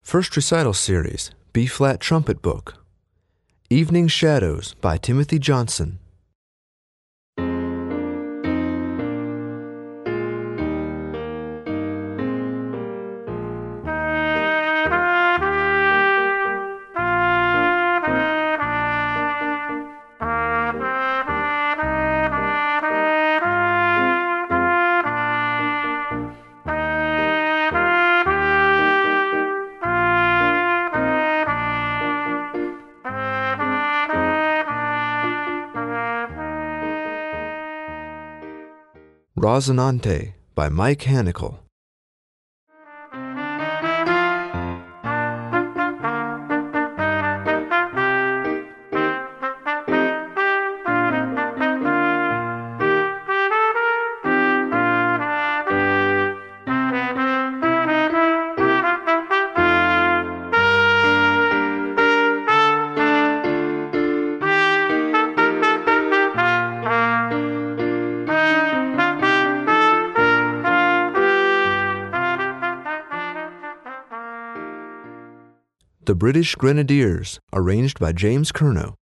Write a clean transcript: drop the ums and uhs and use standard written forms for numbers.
First Recital Series, B-Flat Trumpet Book. Evening Shadows by Timothy Johnson. Rosinante by Mike Hanikel. The British Grenadiers, arranged by James Curnow.